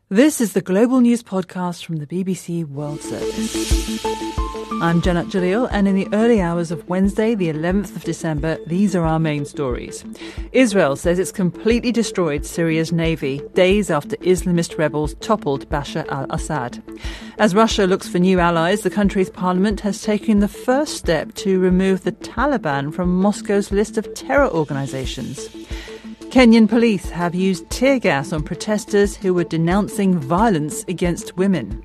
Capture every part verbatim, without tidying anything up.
This is the Global News Podcast from the B B C World Service. I'm Janat Jalil, and in the early hours of Wednesday, the eleventh of December, these are our main stories. Israel says it's completely destroyed Syria's navy, days after Islamist rebels toppled Bashar al-Assad. As Russia looks for new allies, the country's parliament has taken the first step to remove the Taliban from Moscow's list of terror organizations. Kenyan police have used tear gas on protesters who were denouncing violence against women.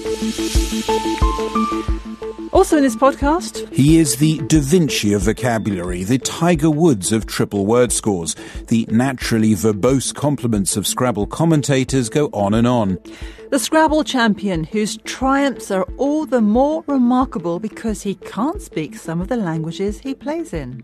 Also in this podcast... He is the Da Vinci of vocabulary, the Tiger Woods of triple word scores. The naturally verbose compliments of Scrabble commentators go on and on. The Scrabble champion, whose triumphs are all the more remarkable because he can't speak some of the languages he plays in.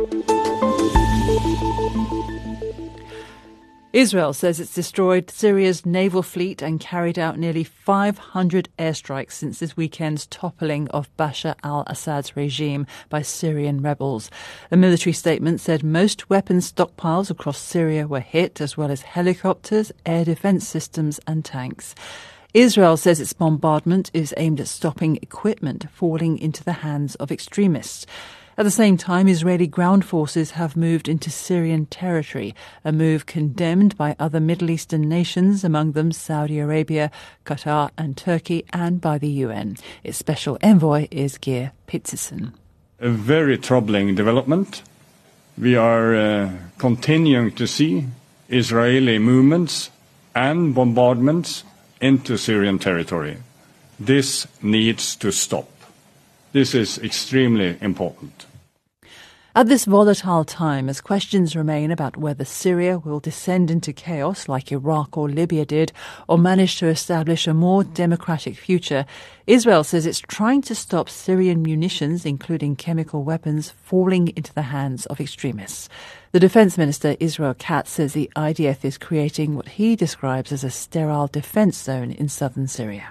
Israel says it's destroyed Syria's naval fleet and carried out nearly five hundred airstrikes since this weekend's toppling of Bashar al-Assad's regime by Syrian rebels. A military statement said most weapons stockpiles across Syria were hit, as well as helicopters, air defence systems and tanks. Israel says its bombardment is aimed at stopping equipment falling into the hands of extremists. At the same time, Israeli ground forces have moved into Syrian territory, a move condemned by other Middle Eastern nations, among them Saudi Arabia, Qatar and Turkey, and by the U N. Its special envoy is Geir Pitzison. A very troubling development. We are uh, continuing to see Israeli movements and bombardments into Syrian territory. This needs to stop. This is extremely important. At this volatile time, as questions remain about whether Syria will descend into chaos like Iraq or Libya did, or manage to establish a more democratic future, Israel says it's trying to stop Syrian munitions, including chemical weapons, falling into the hands of extremists. The Defence Minister, Israel Katz, says the I D F is creating what he describes as a sterile defence zone in southern Syria.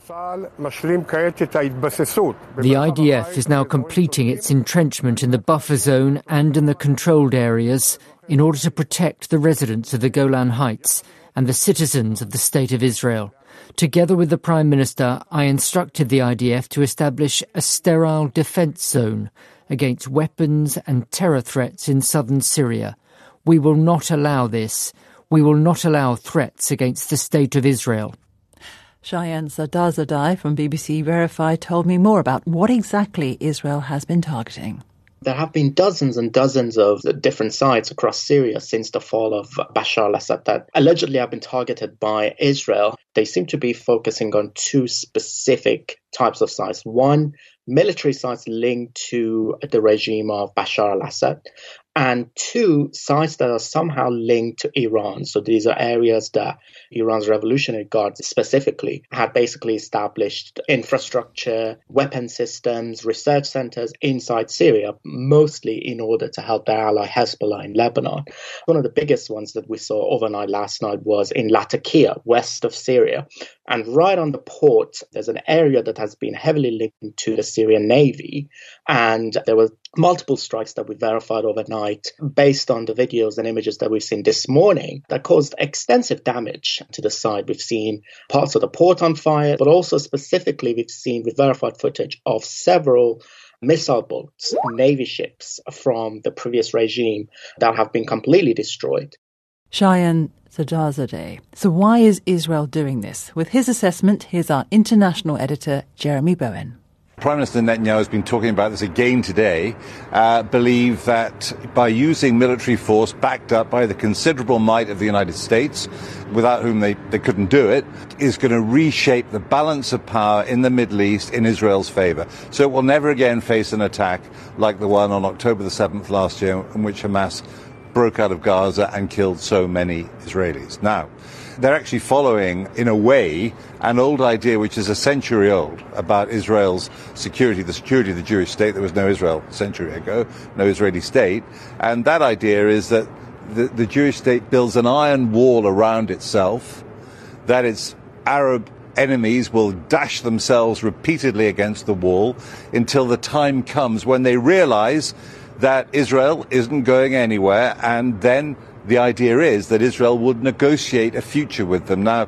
The I D F is now completing its entrenchment in the buffer zone and in the controlled areas in order to protect the residents of the Golan Heights and the citizens of the State of Israel. Together with the Prime Minister, I instructed the I D F to establish a sterile defence zone against weapons and terror threats in southern Syria. We will not allow this. We will not allow threats against the State of Israel. Cheyenne Sadazadeh from B B C Verify told me more about what exactly Israel has been targeting. There have been dozens and dozens of different sites across Syria since the fall of Bashar al-Assad that allegedly have been targeted by Israel. They seem to be focusing on two specific types of sites. One, military sites linked to the regime of Bashar al-Assad, and two, sites that are somehow linked to Iran. So these are areas that Iran's Revolutionary Guard specifically had basically established infrastructure, weapon systems, research centers inside Syria, mostly in order to help their ally Hezbollah in Lebanon. One of the biggest ones that we saw overnight last night was in Latakia, west of Syria. And right on the port, there's an area that has been heavily linked to the Syrian Navy. And there were multiple strikes that we verified overnight based on the videos and images that we've seen this morning that caused extensive damage to the site. We've seen parts of the port on fire, but also specifically we've seen, we verified footage of several missile boats, Navy ships from the previous regime that have been completely destroyed. Cheyenne Sadazadeh. So why is Israel doing this? With his assessment, here's our international editor, Jeremy Bowen. Prime Minister Netanyahu has been talking about this again today, uh, believe that by using military force backed up by the considerable might of the United States, without whom they, they couldn't do it, is going to reshape the balance of power in the Middle East in Israel's favour. So it will never again face an attack like the one on October the seventh last year, in which Hamas broke out of Gaza and killed so many Israelis. Now, they're actually following, in a way, an old idea which is a century old about Israel's security, the security of the Jewish state. There was no Israel a century ago, no Israeli state. And that idea is that the, the Jewish state builds an iron wall around itself, that its Arab enemies will dash themselves repeatedly against the wall until the time comes when they realize that Israel isn't going anywhere, and then the idea is that Israel would negotiate a future with them. Now,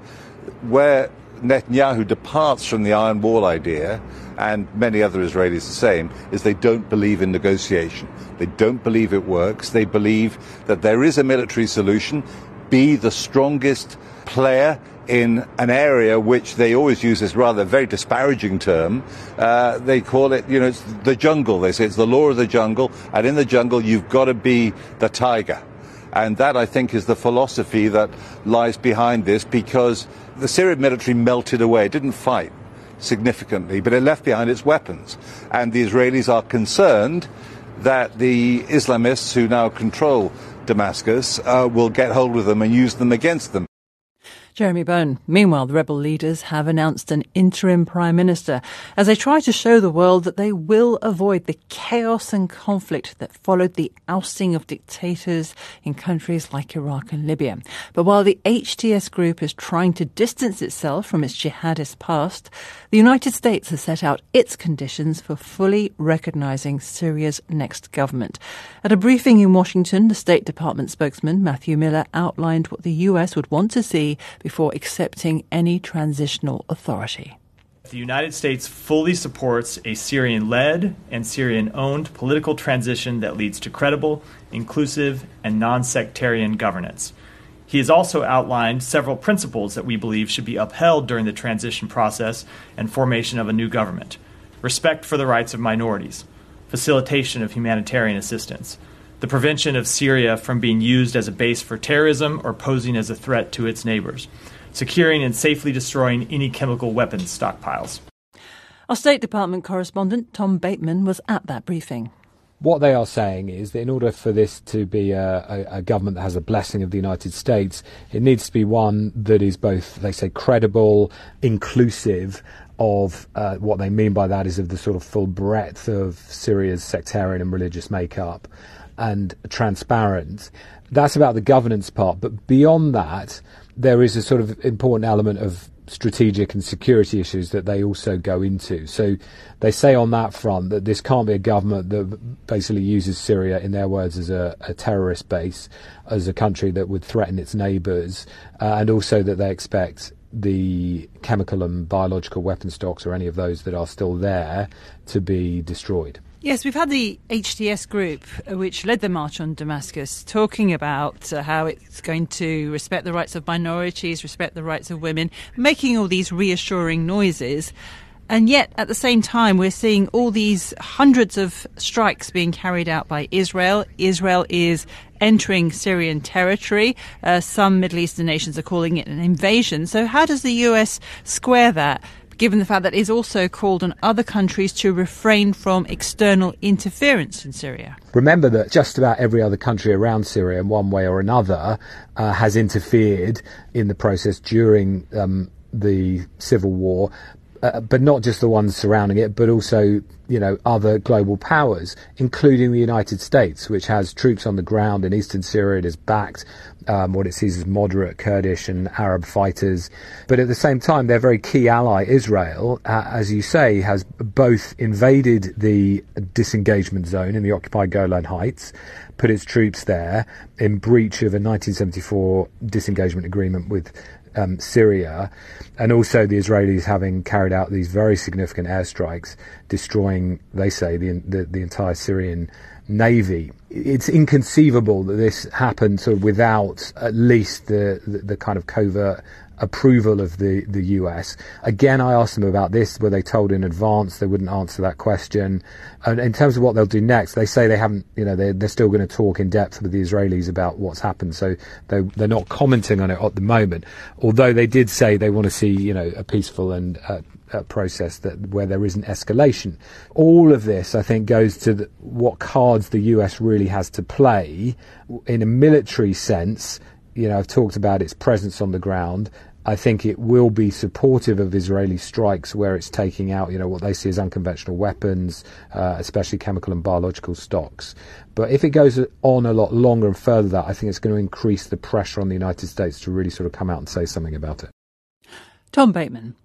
where Netanyahu departs from the Iron Wall idea, and many other Israelis the same, is they don't believe in negotiation. They don't believe it works. They believe that there is a military solution. Be the strongest player in an area which they always use this rather very disparaging term. Uh, they call it, you know, it's the jungle. They say it's the law of the jungle, and in the jungle you've got to be the tiger. And that, I think, is the philosophy that lies behind this, because the Syrian military melted away. It didn't fight significantly, but it left behind its weapons. And the Israelis are concerned that the Islamists who now control Damascus uh, will get hold of them and use them against them. Jeremy Bone. Meanwhile, the rebel leaders have announced an interim prime minister as they try to show the world that they will avoid the chaos and conflict that followed the ousting of dictators in countries like Iraq and Libya. But while the H T S group is trying to distance itself from its jihadist past, the United States has set out its conditions for fully recognizing Syria's next government. At a briefing in Washington, the State Department spokesman Matthew Miller outlined what the U S would want to see before accepting any transitional authority. The United States fully supports a Syrian-led and Syrian-owned political transition that leads to credible, inclusive, and non-sectarian governance. He has also outlined several principles that we believe should be upheld during the transition process and formation of a new government: respect for the rights of minorities, facilitation of humanitarian assistance, the prevention of Syria from being used as a base for terrorism or posing as a threat to its neighbors, securing and safely destroying any chemical weapons stockpiles. Our State Department correspondent Tom Bateman was at that briefing. What they are saying is that in order for this to be a, a, a government that has a blessing of the United States, it needs to be one that is both, they say, credible, inclusive of uh, what they mean by that is of the sort of full breadth of Syria's sectarian and religious makeup, and transparent. That's about the governance part. But beyond that, there is a sort of important element of strategic and security issues that they also go into. So they say on that front that this can't be a government that basically uses Syria, in their words, as a, a terrorist base, as a country that would threaten its neighbours, uh, and also that they expect the chemical and biological weapon stocks, or any of those that are still there, to be destroyed. Yes, we've had the H T S group, which led the march on Damascus, talking about uh, how it's going to respect the rights of minorities, respect the rights of women, making all these reassuring noises. And yet, at the same time, we're seeing all these hundreds of strikes being carried out by Israel. Israel is entering Syrian territory. Uh, some Middle Eastern nations are calling it an invasion. So how does the U S square that, given the fact that it's also called on other countries to refrain from external interference in Syria? Remember that just about every other country around Syria, in one way or another, uh, has interfered in the process during um, the civil war. Uh, but not just the ones surrounding it, but also, you know, other global powers, including the United States, which has troops on the ground in eastern Syria. It has backed um, what it sees as moderate Kurdish and Arab fighters. But at the same time, their very key ally, Israel, uh, as you say, has both invaded the disengagement zone in the occupied Golan Heights, put its troops there in breach of a nineteen seventy-four disengagement agreement with Um, Syria, and also the Israelis having carried out these very significant airstrikes, destroying, they say, the, the, the entire Syrian navy. It's inconceivable that this happened sort of without at least the, the, the kind of covert approval of the, the U S. Again, I asked them about this. Were they told in advance? They wouldn't answer that question. And in terms of what they'll do next, they say they haven't, you know, they're, they're still going to talk in depth with the Israelis about what's happened. So they, they're not commenting on it at the moment. Although they did say they want to see, you know, a peaceful and uh, a process that where there isn't escalation. All of this, I think, goes to the, what cards the U S really has to play in a military sense. You know, I've talked about its presence on the ground. I think it will be supportive of Israeli strikes where it's taking out, you know, what they see as unconventional weapons, uh, especially chemical and biological stocks. But if it goes on a lot longer and further that, I think it's going to increase the pressure on the United States to really sort of come out and say something about it. Tom Bateman.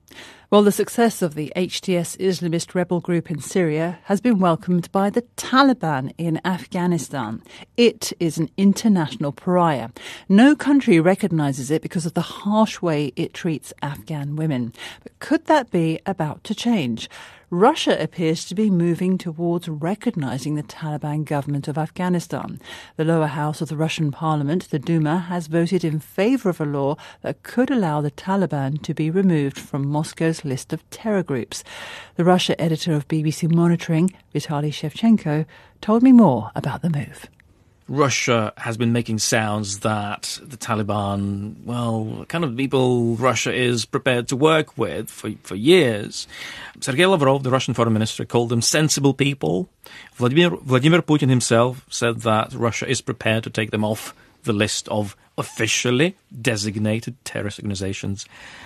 Well, the success of the H T S Islamist rebel group in Syria has been welcomed by the Taliban in Afghanistan. It is an international pariah. No country recognises it because of the harsh way it treats Afghan women. But could that be about to change? Russia appears to be moving towards recognising the Taliban government of Afghanistan. The lower house of the Russian parliament, the Duma, has voted in favour of a law that could allow the Taliban to be removed from Moscow's list of terror groups. The Russia editor of B B C Monitoring, Vitaly Shevchenko, told me more about the move. Russia has been making sounds that the Taliban, well, kind of people Russia is prepared to work with for, for years. Sergei Lavrov, the Russian foreign minister, called them sensible people. Vladimir, Vladimir Putin himself said that Russia is prepared to take them off the list of officially designated terrorist organizations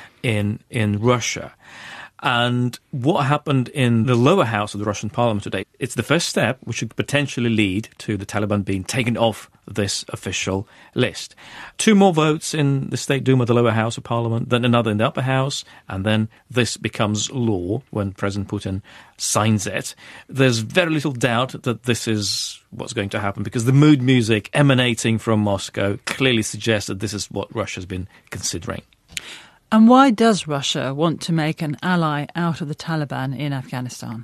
in in Russia. And what happened in the lower house of the Russian parliament today, it's the first step which could potentially lead to the Taliban being taken off this official list. Two more votes in the State Duma, the lower house of parliament, then another in the upper house, and then this becomes law when President Putin signs it. There's very little doubt that this is what's going to happen because the mood music emanating from Moscow clearly suggests that this is what Russia's been considering. And why does Russia want to make an ally out of the Taliban in Afghanistan?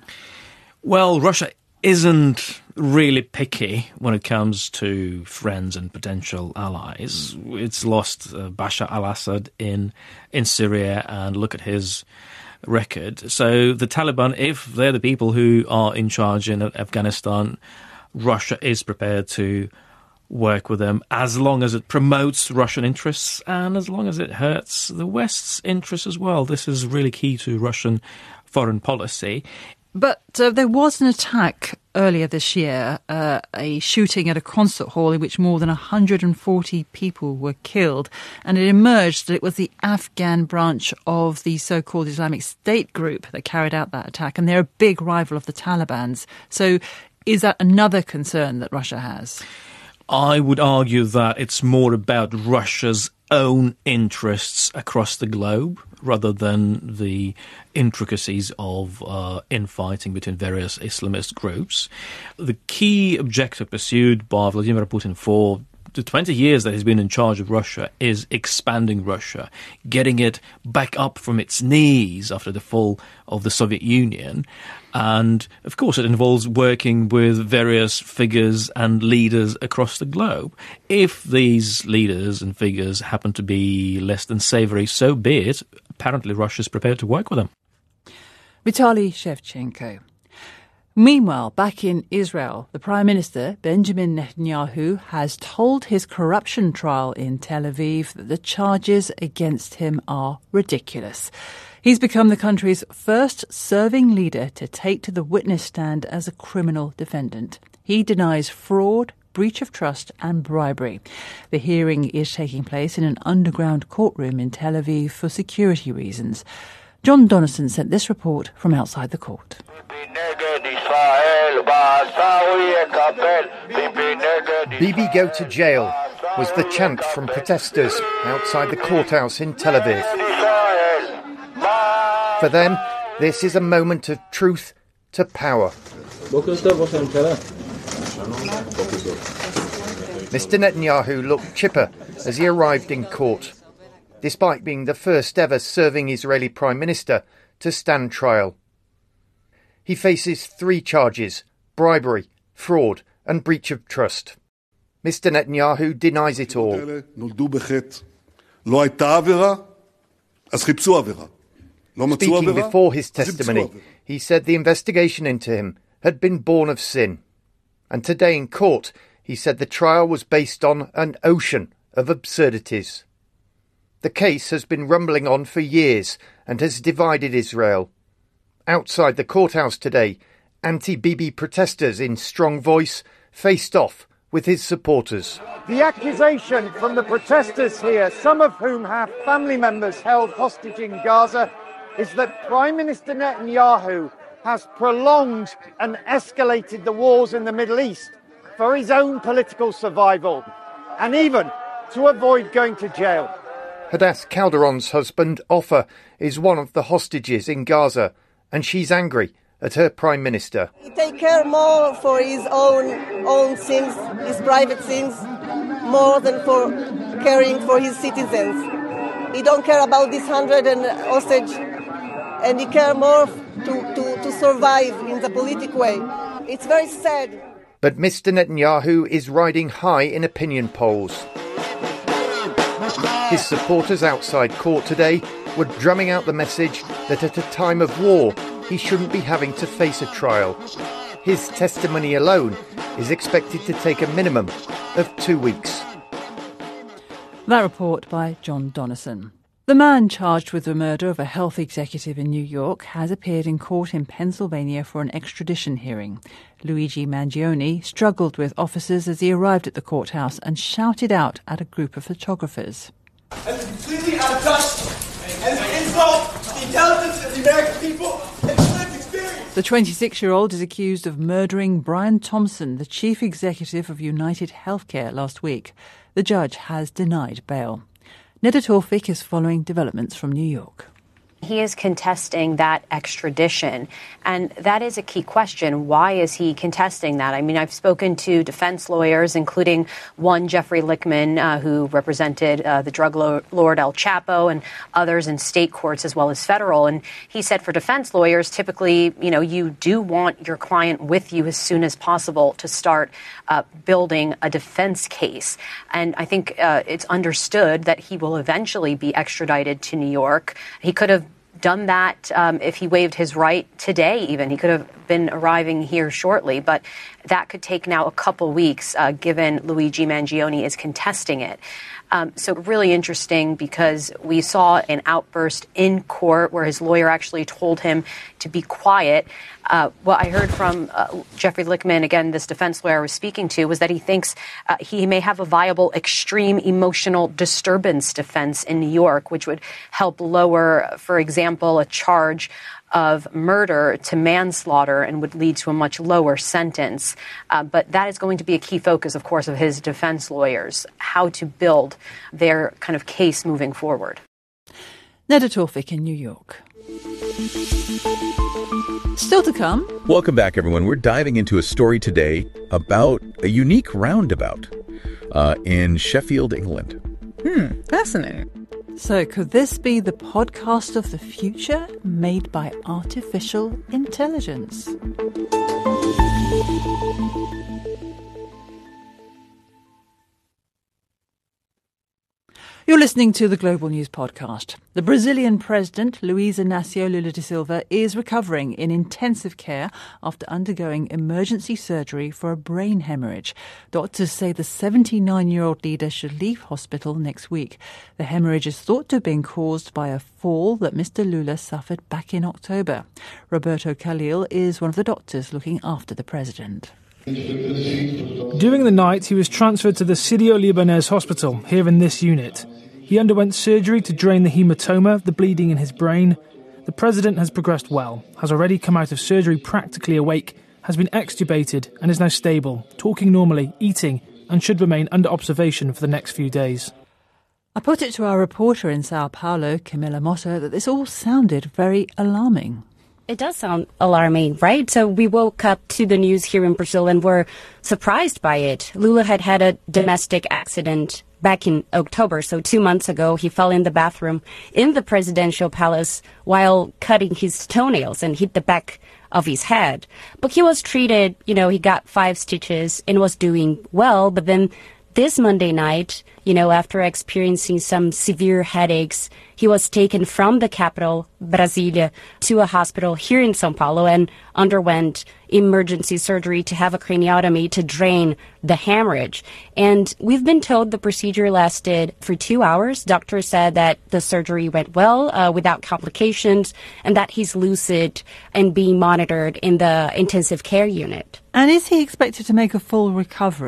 Well, Russia isn't really picky when it comes to friends and potential allies. It's lost uh, Bashar al-Assad in in Syria, and look at his record. So the Taliban, if they're the people who are in charge in Afghanistan, Russia is prepared to work with them as long as it promotes Russian interests and as long as it hurts the West's interests as well. This is really key to Russian foreign policy. But uh, there was an attack earlier this year, uh, a shooting at a concert hall in which more than one hundred forty people were killed, and it emerged that it was the Afghan branch of the so-called Islamic State group that carried out that attack, and they're a big rival of the Taliban's. So is that another concern that Russia has? I would argue that it's more about Russia's own interests across the globe rather than the intricacies of uh, infighting between various Islamist groups. The key objective pursued by Vladimir Putin for the twenty years that he's been in charge of Russia is expanding Russia, getting it back up from its knees after the fall of the Soviet Union. And, of course, it involves working with various figures and leaders across the globe. If these leaders and figures happen to be less than savoury, so be it. Apparently, Russia is prepared to work with them. Vitaly Shevchenko. Meanwhile, back in Israel, the Prime Minister, Benjamin Netanyahu, has told his corruption trial in Tel Aviv that the charges against him are ridiculous. He's become the country's first serving leader to take to the witness stand as a criminal defendant. He denies fraud, breach of trust and bribery. The hearing is taking place in an underground courtroom in Tel Aviv for security reasons. John Donaldson sent this report from outside the court. Bibi go to jail was the chant from protesters outside the courthouse in Tel Aviv. For them, this is a moment of truth to power. Mister Netanyahu looked chipper as he arrived in court, despite being the first ever serving Israeli Prime Minister to stand trial. He faces three charges: bribery, fraud and breach of trust. Mister Netanyahu denies it all. Speaking before his testimony, he said the investigation into him had been born of sin. And today in court, he said the trial was based on an ocean of absurdities. The case has been rumbling on for years and has divided Israel. Outside the courthouse today, anti-Bibi protesters in strong voice faced off with his supporters. The accusation from the protesters here, some of whom have family members held hostage in Gaza, is that Prime Minister Netanyahu has prolonged and escalated the wars in the Middle East for his own political survival, and even to avoid going to jail. Hadass Calderon's husband, Ofer, is one of the hostages in Gaza, and she's angry at her Prime Minister. He takes care more for his own own sins, his private sins, more than for caring for his citizens. He don't care about this hundred and hostage, and he care more to, to, to survive in the political way. It's very sad. But Mister Netanyahu is riding high in opinion polls. His supporters outside court today were drumming out the message that at a time of war, he shouldn't be having to face a trial. His testimony alone is expected to take a minimum of two weeks. That report by John Donnison. The man charged with the murder of a health executive in New York has appeared in court in Pennsylvania for an extradition hearing. Luigi Mangione struggled with officers as he arrived at the courthouse and shouted out at a group of photographers. That's completely out of touch and an insult to the intelligence of the American people and lived experience. The twenty-six-year-old is accused of murdering Brian Thompson, the chief executive of United Healthcare, last week. The judge has denied bail. Neda Tawfik is following developments from New York. He is contesting that extradition, and that is a key question. Why is he contesting that? I mean, I've spoken to defense lawyers, including one, Jeffrey Lichtman, uh, who represented uh, the drug lo- lord El Chapo, and others in state courts as well as federal. And he said for defense lawyers, typically, you know, you do want your client with you as soon as possible to start uh, building a defense case. And I think uh, it's understood that he will eventually be extradited to New York. He could have done that um, if he waived his right today even. He could have been arriving here shortly, but that could take now a couple weeks uh, given Luigi Mangione is contesting it. Um, so really interesting because we saw an outburst in court where his lawyer actually told him to be quiet. Uh, what I heard from uh, Jeffrey Lichtman, again, this defense lawyer I was speaking to, was that he thinks uh, he may have a viable extreme emotional disturbance defense in New York, which would help lower, for example, a charge of murder to manslaughter and would lead to a much lower sentence. Uh, but that is going to be a key focus, of course, of his defense lawyers, how to build their kind of case moving forward. Neda Tawfik in New York. Still to come. Welcome back, everyone. We're diving into a story today about a unique roundabout uh, in Sheffield, England. Hmm, fascinating. So could this be the podcast of the future made by artificial intelligence? You're listening to the Global News Podcast. The Brazilian president, Luiz Inácio Lula da Silva, is recovering in intensive care after undergoing emergency surgery for a brain hemorrhage. Doctors say the seventy-nine-year-old leader should leave hospital next week. The hemorrhage is thought to have been caused by a fall that Mister Lula suffered back in October. Roberto Khalil is one of the doctors looking after the president. During the night, he was transferred to the Sírio-Libanês hospital here in this unit. He underwent surgery to drain the hematoma, the bleeding in his brain. The president has progressed well, has already come out of surgery practically awake, has been extubated and is now stable, talking normally, eating, and should remain under observation for the next few days. I put it to our reporter in Sao Paulo, Camila Motta, that this all sounded very alarming. It does sound alarming, right? So we woke up to the news here in Brazil and were surprised by it. Lula had had a domestic accident back in October, so two months ago. He fell in the bathroom in the presidential palace while cutting his toenails and hit the back of his head. But he was treated, you know, he got five stitches and was doing well. But then this Monday night, you know, after experiencing some severe headaches, he was taken from the capital, Brasilia, to a hospital here in São Paulo and underwent emergency surgery to have a craniotomy to drain the hemorrhage. And we've been told the procedure lasted for two hours. Doctors said that the surgery went well, uh, without complications, and that he's lucid and being monitored in the intensive care unit. And is he expected to make a full recovery?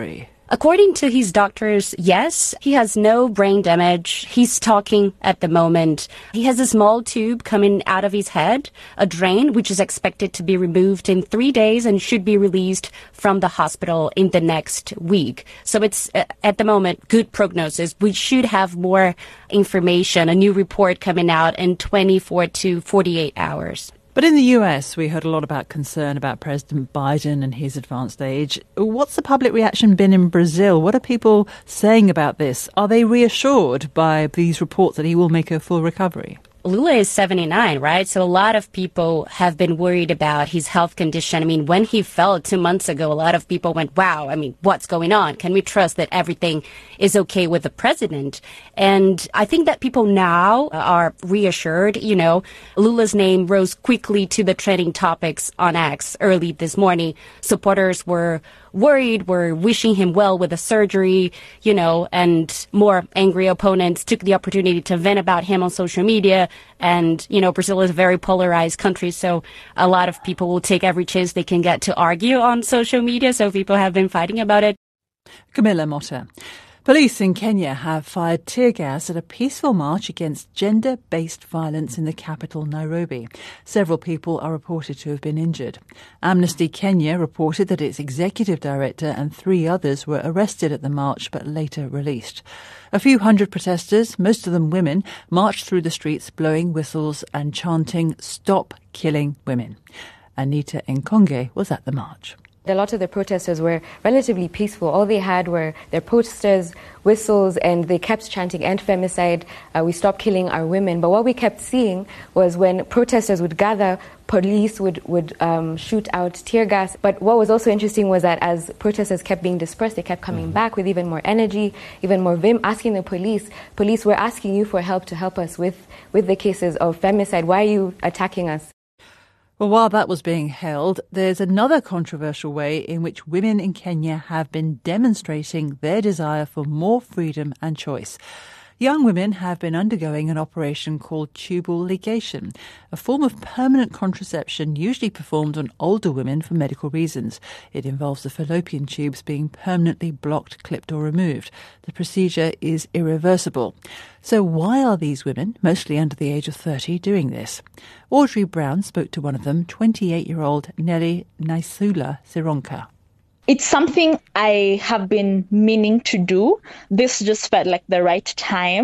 According to his doctors, yes, he has no brain damage. He's talking at the moment. He has a small tube coming out of his head, a drain, which is expected to be removed in three days and should be released from the hospital in the next week. So it's, uh, at the moment, good prognosis. We should have more information, a new report coming out in twenty-four to forty-eight hours. But in the U S, we heard a lot about concern about President Biden and his advanced age. What's the public reaction been in Brazil? What are people saying about this? Are they reassured by these reports that he will make a full recovery? Lula is seventy-nine, right? So a lot of people have been worried about his health condition. I mean, when he fell two months ago, a lot of people went, wow, I mean, what's going on? Can we trust that everything is okay with the president? And I think that people now are reassured. You know, Lula's name rose quickly to the trending topics on X early this morning. Supporters were worried, were wishing him well with the surgery, you know, and more angry opponents took the opportunity to vent about him on social media. And, you know, Brazil is a very polarized country, so a lot of people will take every chance they can get to argue on social media. So people have been fighting about it. Camilla Motta. Police in Kenya have fired tear gas at a peaceful march against gender-based violence in the capital, Nairobi. Several people are reported to have been injured. Amnesty Kenya reported that its executive director and three others were arrested at the march but later released. A few hundred protesters, most of them women, marched through the streets blowing whistles and chanting, "Stop killing women." Anita Nkonge was at the march. A lot of the protesters were relatively peaceful. All they had were their posters, whistles, and they kept chanting end femicide, uh, we stop killing our women. But what we kept seeing was when protesters would gather, police would, would um, shoot out tear gas. But what was also interesting was that as protesters kept being dispersed, they kept coming back with even more energy, even more vim, asking the police, police, we're asking you for help to help us with, with the cases of femicide. Why are you attacking us? Well, while that was being held, there's another controversial way in which women in Kenya have been demonstrating their desire for more freedom and choice. Young women have been undergoing an operation called tubal ligation, a form of permanent contraception usually performed on older women for medical reasons. It involves the fallopian tubes being permanently blocked, clipped or removed. The procedure is irreversible. So why are these women, mostly under the age of thirty, doing this? Audrey Brown spoke to one of them, twenty-eight-year-old Nelly Naisula Sironka. It's something I have been meaning to do. This just felt like the right time.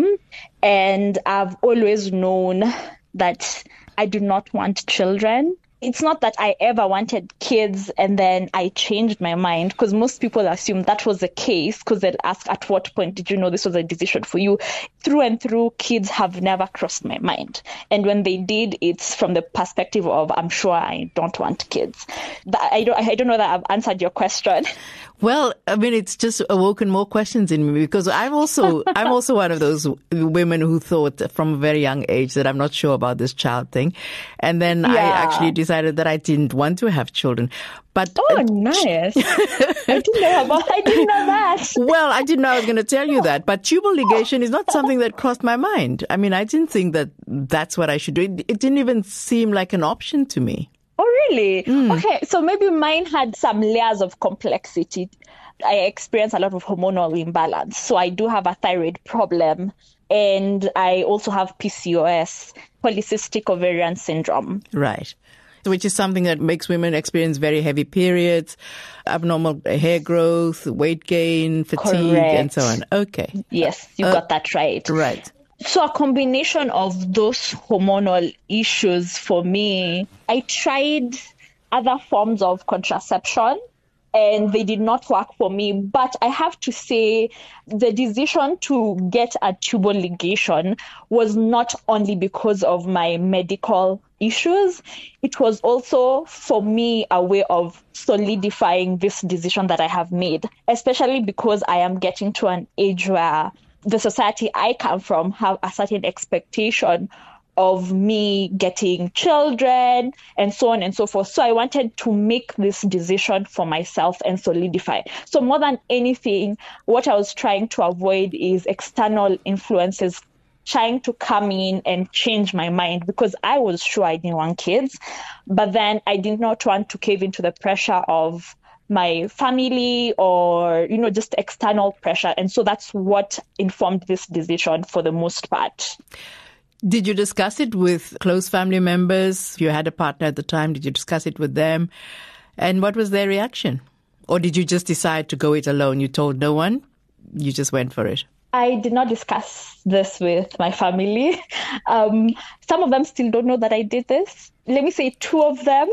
And I've always known that I do not want children. It's not that I ever wanted kids and then I changed my mind, because most people assume that was the case because they'll ask, at what point did you know this was a decision for you? Through and through, kids have never crossed my mind. And when they did, it's from the perspective of, I'm sure I don't want kids. That, I don't, I don't know that I've answered your question. Well, I mean, it's just awoken more questions in me, because I'm also, I'm also one of those women who thought from a very young age that I'm not sure about this child thing. And then yeah. I actually decided that I didn't want to have children. But oh, uh, nice. I didn't know about, I didn't know that. Well, I didn't know I was going to tell you that. But tubal ligation is not something that crossed my mind. I mean, I didn't think that that's what I should do. It, it didn't even seem like an option to me. Oh, really? Mm. Okay, so maybe mine had some layers of complexity. I experience a lot of hormonal imbalance. So I do have a thyroid problem. And I also have P C O S, polycystic ovarian syndrome. Right. Which is something that makes women experience very heavy periods, abnormal hair growth, weight gain, fatigue, Correct. And so on. Okay. Yes, you uh, got that right. Right. So a combination of those hormonal issues for me, I tried other forms of contraception and they did not work for me. But I have to say the decision to get a tubal ligation was not only because of my medical issues. It was also for me a way of solidifying this decision that I have made, especially because I am getting to an age where the society I come from have a certain expectation of me getting children and so on and so forth. So I wanted to make this decision for myself and solidify. So more than anything, what I was trying to avoid is external influences trying to come in and change my mind, because I was sure I didn't want kids, but then I did not want to cave into the pressure of my family or, you know, just external pressure. And so that's what informed this decision for the most part. Did you discuss it with close family members? You had a partner at the time. Did you discuss it with them? And what was their reaction? Or did you just decide to go it alone? You told no one? You just went for it? I did not discuss this with my family. Um, some of them still don't know that I did this. Let me say two of them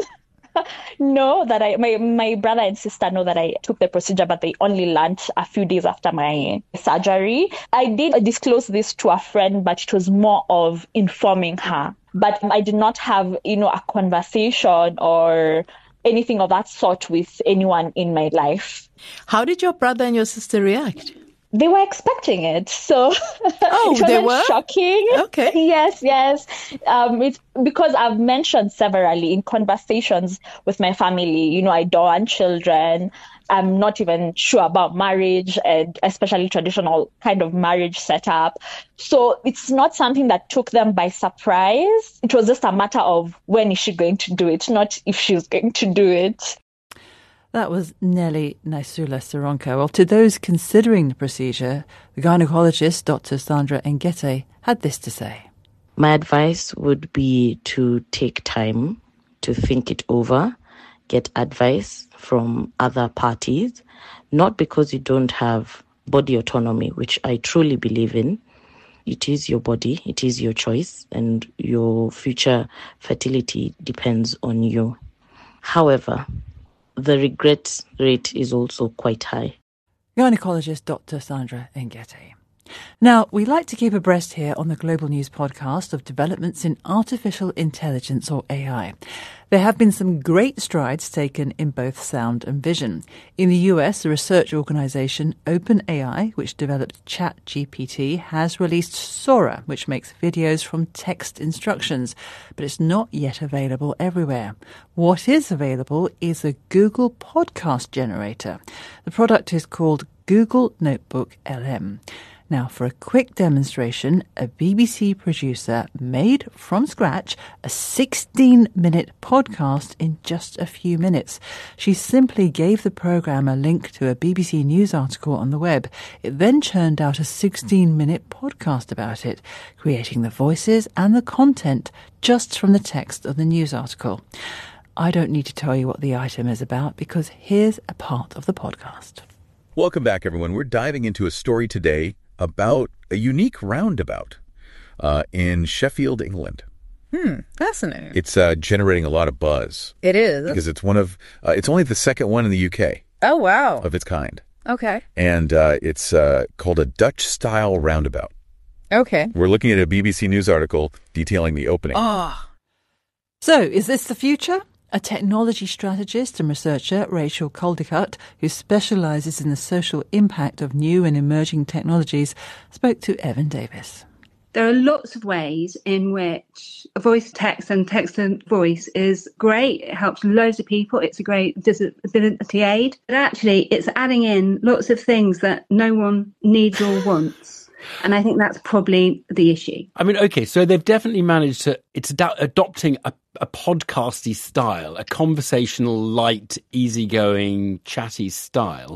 know that I, my, my brother and sister know that I took the procedure, but they only learned a few days after my surgery. I did disclose this to a friend, but it was more of informing her. But I did not have, you know, a conversation or anything of that sort with anyone in my life. How did your brother and your sister react? They were expecting it, so oh, it wasn't they were shocking. Okay, yes, yes. Um, it's because I've mentioned severally in conversations with my family. You know, I don't want children. I'm not even sure about marriage, and especially traditional kind of marriage setup. So it's not something that took them by surprise. It was just a matter of when is she going to do it, not if she's going to do it. That was Nelly Naisula Soronka. Well, to those considering the procedure, the gynecologist, Doctor Sandra Ngete, had this to say. My advice would be to take time to think it over, get advice from other parties, not because you don't have body autonomy, which I truly believe in. It is your body, it is your choice, and your future fertility depends on you. However, the regret rate is also quite high. Gynecologist Doctor Sandra Ngete. Now, we like to keep abreast here on the Global News podcast of developments in artificial intelligence, or A I. There have been some great strides taken in both sound and vision. In the U S, the research organisation OpenAI, which developed ChatGPT, has released Sora, which makes videos from text instructions, but it's not yet available everywhere. What is available is a Google podcast generator. The product is called Google Notebook L M. Now, for a quick demonstration, a B B C producer made from scratch a sixteen-minute podcast in just a few minutes. She simply gave the program a link to a B B C News article on the web. It then churned out a sixteen-minute podcast about it, creating the voices and the content just from the text of the news article. I don't need to tell you what the item is about because here's a part of the podcast. Welcome back, everyone. We're diving into a story today about a unique roundabout uh, in Sheffield, England. Hmm, fascinating. It's uh, generating a lot of buzz. It is. Because it's one of, uh, it's only the second one in the U K. Oh, wow. Of its kind. Okay. And uh, it's uh, called a Dutch-style roundabout. Okay. We're looking at a B B C News article detailing the opening. Ah. Oh. So, is this the future? A technology strategist and researcher, Rachel Caldicott, who specialises in the social impact of new and emerging technologies, spoke to Evan Davis. There are lots of ways in which voice text and text and voice is great. It helps loads of people. It's a great disability aid. But actually, it's adding in lots of things that no one needs or wants. And I think that's probably the issue. I mean, OK, so they've definitely managed to, it's ad- adopting a, a podcasty style, a conversational, light, easygoing, chatty style.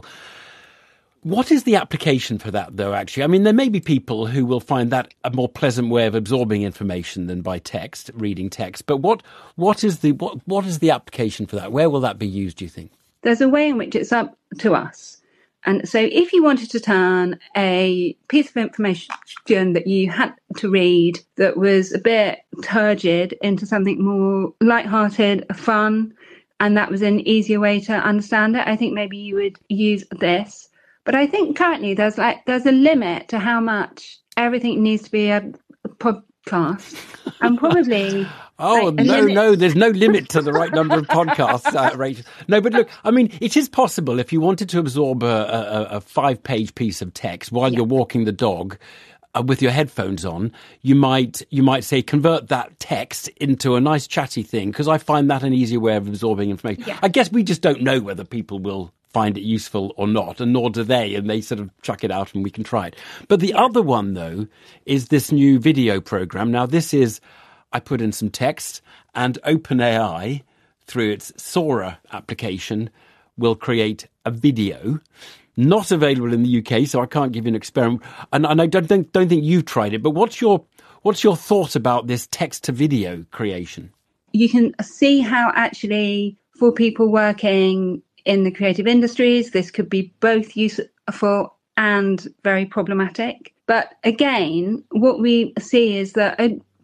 What is the application for that, though, actually? I mean, there may be people who will find that a more pleasant way of absorbing information than by text, reading text. But what what is the what what is the application for that? Where will that be used, do you think? There's a way in which it's up to us. And so if you wanted to turn a piece of information that you had to read that was a bit turgid into something more lighthearted, fun, and that was an easier way to understand it, I think maybe you would use this. But I think currently there's like there's a limit to how much everything needs to be a podcast. And probably... Oh, like, no, limit. no, there's no limit to the right number of podcasts, uh, Rachel. No, but look, I mean, it is possible if you wanted to absorb a, a, a five-page piece of text while yeah. you're walking the dog uh, with your headphones on, you might you might say, convert that text into a nice chatty thing, because I find that an easier way of absorbing information. Yeah. I guess we just don't know whether people will find it useful or not, and nor do they, and they sort of chuck it out and we can try it. But the yeah. other one, though, is this new video program. Now, this is... I put in some text, and OpenAI, through its Sora application, will create a video, not available in the U K, so I can't give you an experiment. And, and I don't think, don't think you've tried it, but what's your what's your thought about this text-to-video creation? You can see how actually for people working in the creative industries, this could be both useful and very problematic. But again, what we see is that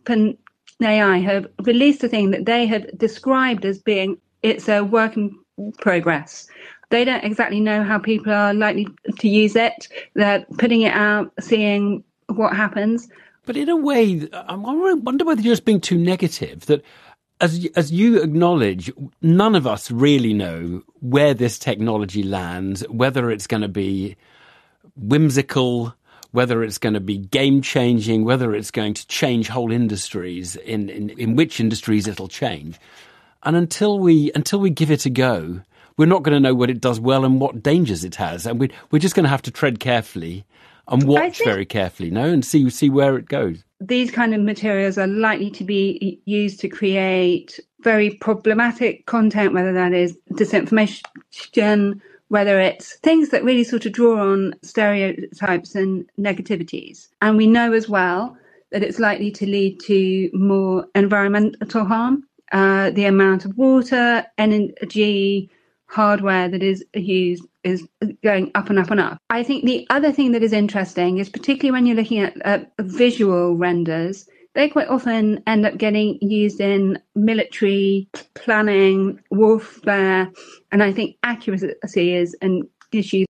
OpenAI have released a thing that they have described as being it's a work in progress. They don't exactly know how people are likely to use it. They're putting it out, seeing what happens. But in a way, I wonder whether you're just being too negative, that as, as you acknowledge, none of us really know where this technology lands, whether it's going to be whimsical, whether it's going to be game-changing, whether it's going to change whole industries, in, in, in which industries it'll change. And until we until we give it a go, we're not going to know what it does well and what dangers it has. And we, we're just going to have to tread carefully and watch very carefully, no, and see see where it goes. These kind of materials are likely to be used to create very problematic content, whether that is disinformation, whether it's things that really sort of draw on stereotypes and negativities. And we know as well that it's likely to lead to more environmental harm. Uh, the amount of water, energy, hardware that is used is going up and up and up. I think the other thing that is interesting is particularly when you're looking at uh, visual renders, they quite often end up getting used in military planning, warfare, and I think accuracy is an issue.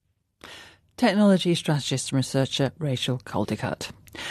Technology strategist and researcher Rachel Caldicott.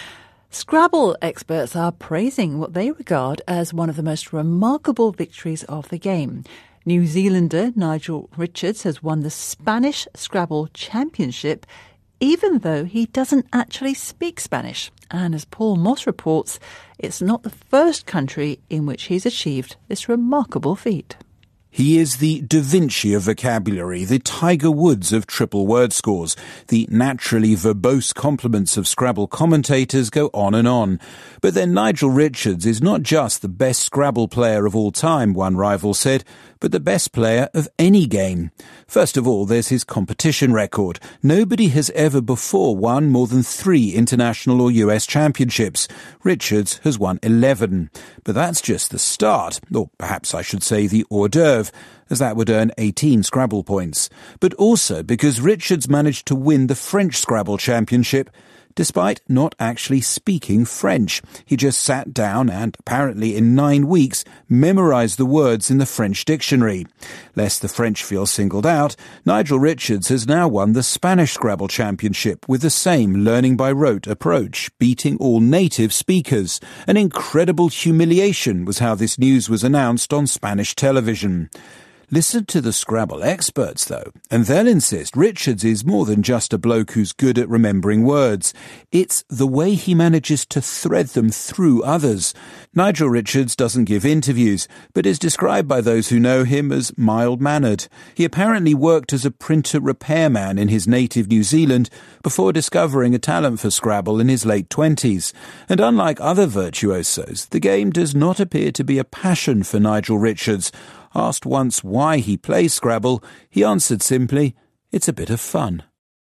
Scrabble experts are praising what they regard as one of the most remarkable victories of the game. New Zealander Nigel Richards has won the Spanish Scrabble Championship, even though he doesn't actually speak Spanish. And as Paul Moss reports, it's not the first country in which he's achieved this remarkable feat. He is the Da Vinci of vocabulary, the Tiger Woods of triple word scores. The naturally verbose compliments of Scrabble commentators go on and on. But then Nigel Richards is not just the best Scrabble player of all time, one rival said, but the best player of any game. First of all, there's his competition record. Nobody has ever before won more than three international or U S championships. Richards has won eleven. But that's just the start, or perhaps I should say the hors d'oeuvre, as that would earn eighteen Scrabble points. But also because Richards managed to win the French Scrabble Championship despite not actually speaking French. He just sat down and, apparently in nine weeks, memorized the words in the French dictionary. Lest the French feel singled out, Nigel Richards has now won the Spanish Scrabble Championship with the same learning-by-rote approach, beating all native speakers. An incredible humiliation was how this news was announced on Spanish television. Listen to the Scrabble experts, though, and they'll insist Richards is more than just a bloke who's good at remembering words. It's the way he manages to thread them through others. Nigel Richards doesn't give interviews, but is described by those who know him as mild-mannered. He apparently worked as a printer repairman in his native New Zealand before discovering a talent for Scrabble in his late twenties. And unlike other virtuosos, the game does not appear to be a passion for Nigel Richards. Asked once why he plays Scrabble, he answered simply, "It's a bit of fun."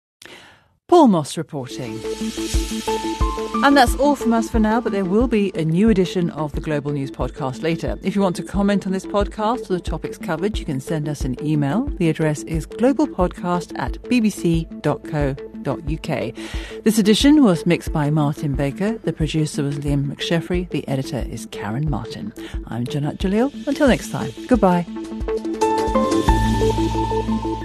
Paul Moss reporting. And that's all from us for now, but there will be a new edition of the Global News Podcast later. If you want to comment on this podcast or the topics covered, you can send us an email. The address is globalpodcast at bbc dot co dot uk. This edition was mixed by Martin Baker. The producer was Liam McSheffrey. The editor is Karen Martin. I'm Janat Jalil. Until next time, goodbye.